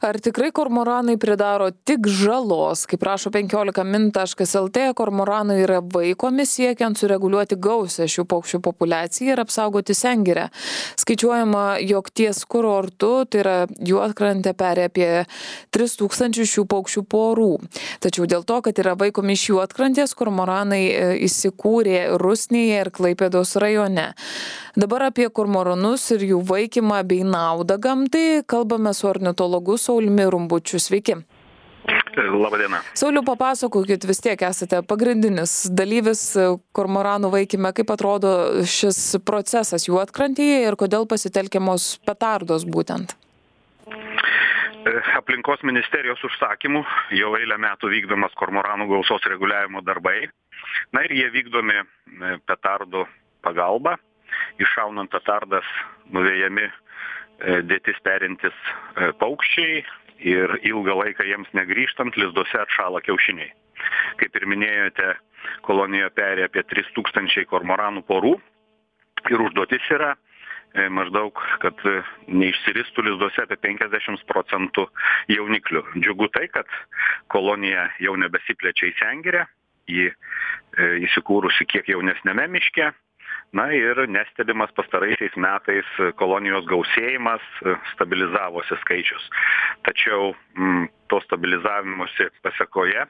Ar tikrai kormoranai pridaro tik žalos? Kaip rašo 15min.lt, kormoranai yra vaikomi siekiant sureguliuoti gausią šių paukščių populiaciją ir apsaugoti sengirę. Skaičiuojama, jog ties kurortu, tai yra Juodkrante, peri apie 3000 šių paukščių porų. Tačiau dėl to, kad yra vaikomi iš Juodkrantės, kormoranai įsikūrė Rusnėje ir Klaipėdos rajone. Dabar apie kormoranus ir jų vaikymą bei naudą gamtai kalbame su ornitologu Sauliumi Rumbučiu. Sveiki. Labadiena. Sauliau, papasakokit, vis tiek esate pagrindinis dalyvis kormoranų vaikyme. Kaip atrodo šis procesas Juodkrantėje ir kodėl pasitelkiamos petardos būtent? Aplinkos ministerijos užsakymų jau eilę metų vykdomas kormoranų gausos reguliavimo darbai. Na ir jie vykdomi petardų pagalba. Iššaunant petardas nuvejami dėtis perintis paukščiai ir ilgą laiką jiems negrįžtant lizduose atšąla kiaušiniai. Kaip ir minėjote, kolonijoje peri apie 3000 kormoranų porų ir užduotis yra maždaug, kad neišsiristų lizduose apie 50% jauniklių. Džiugu tai, kad kolonija jau nebesiplečia į sengirę, ji įsikūrusi kiek jaunesniame miške. Na ir nestebimas pastaraisiais metais kolonijos gausėjimas, stabilizavosi skaičius. Tačiau to stabilizavimosi pasekoje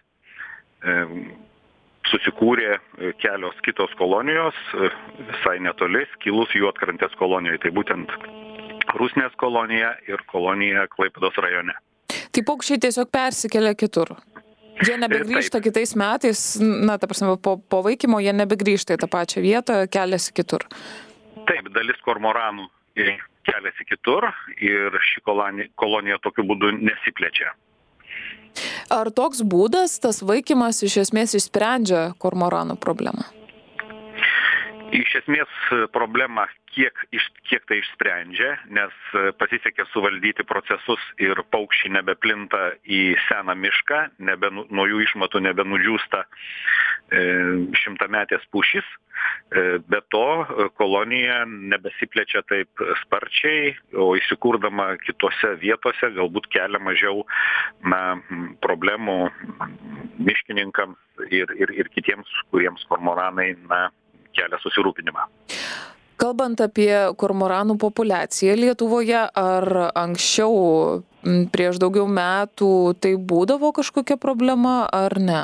susikūrė kelios kitos kolonijos visai netoli, kilus Juodkrantės kolonijoje. Tai būtent Rusnės kolonija ir kolonija Klaipėdos rajone. Tai paukščiai tiesiog persikelia kitur? Jie nebegrįžta kitais metais, ta prasme, po vaikymo jie nebegrįžta į tą pačią vietą, keliasi kitur. Taip, dalis kormoranų keliasi kitur ir ši kolonija tokiu būdu nesiplečia. Ar toks būdas, tas vaikymas iš esmės išsprendžia kormoranų problemą? Iš esmės problema kiek tai išsprendžia, nes pasisekė suvaldyti procesus ir paukščiai nebeplinta į seną mišką, nuo jų išmatų nebenudžiūsta šimtametės pušys. Be to, kolonija nebesiplečia taip sparčiai, o įsikurdama kitose vietose galbūt kelia mažiau problemų miškininkams ir kitiems, kuriems kormoranai kelia susirūpinimą. Kalbant apie kormoranų populiaciją Lietuvoje, ar anksčiau, prieš daugiau metų, tai būdavo kažkokia problema ar ne?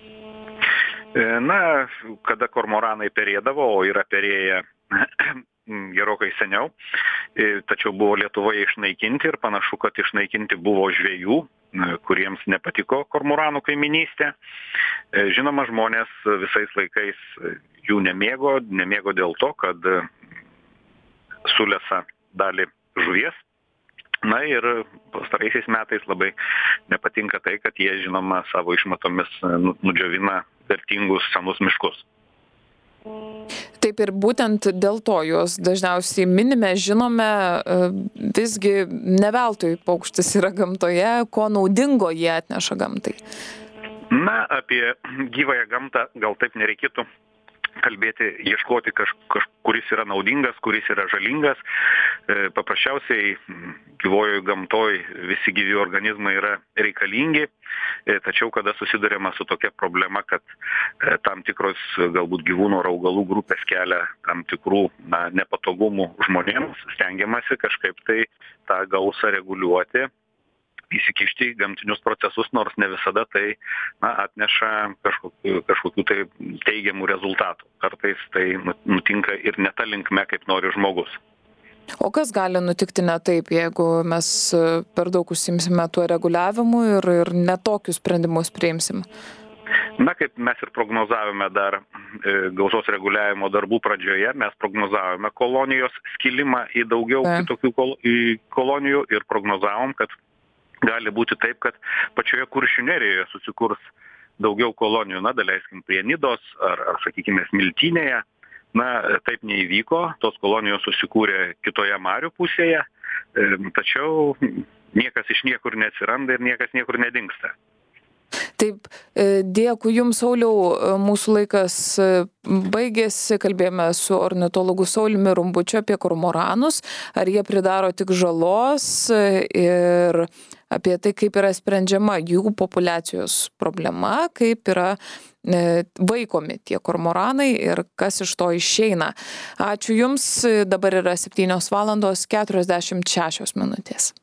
Kada kormoranai perėdavo, o yra perėję gerokai seniau, tačiau buvo Lietuvoje išnaikinti ir panašu, kad išnaikinti buvo žvejų, kuriems nepatiko kormoranų kaiminystė. Žinoma, žmonės visais laikais jų nemėgo dėl to, kad sulesa dalį žuvies. Na ir pastaraisiais metais labai nepatinka tai, kad jie, žinoma, savo išmatomis nudžiovina vertingus senus miškus. Taip ir būtent dėl to juos dažniausiai minime, žinome, visgi ne veltui paukštis yra gamtoje, ko naudingo jie atneša gamtai. Apie gyvąją gamtą gal taip nereikėtų kalbėti, ieškoti kuris yra naudingas, kuris yra žalingas. Paprasčiausiai gyvojoje gamtoje visi gyvi organizmai yra reikalingi, tačiau kada susiduriama su tokia problema, kad tam tikros galbūt gyvūnų ar augalų grupės kelia tam tikrų nepatogumų žmonėms, stengiamasi kažkaip tai tą gausą reguliuoti, įsikišti į gamtinius procesus, nors ne visada tai atneša kažkokių tai teigiamų rezultatų. Kartais tai nutinka ir ne ta linkme, kaip nori žmogus. O kas gali nutikti ne taip, jeigu mes per daug užsiimsime tuo reguliavimu ir netokius sprendimus priimsim? Kaip mes ir prognozavome dar gausos reguliavimo darbų pradžioje, mes prognozavome kolonijos skilimą į daugiau kitokių kolonijų ir prognozavom, kad gali būti taip, kad pačioje Kuršių nerijoje susikurs daugiau kolonijų, daleiskim prie Nidos ar sakykime Smiltynėje. Taip neįvyko, tos kolonijos susikūrė kitoje marių pusėje, tačiau niekas iš niekur neatsiranda ir niekas niekur nedingsta. Taip, dėkui Jums, Sauliau, mūsų laikas baigėsi, kalbėjome su ornitologu Sauliumi Rumbučiu apie kormoranus, ar jie pridaro tik žalos ir apie tai, kaip yra sprendžiama jų populiacijos problema, kaip yra vaikomi tie kormoranai ir kas iš to išeina. Ačiū Jums, dabar yra 7:46 min.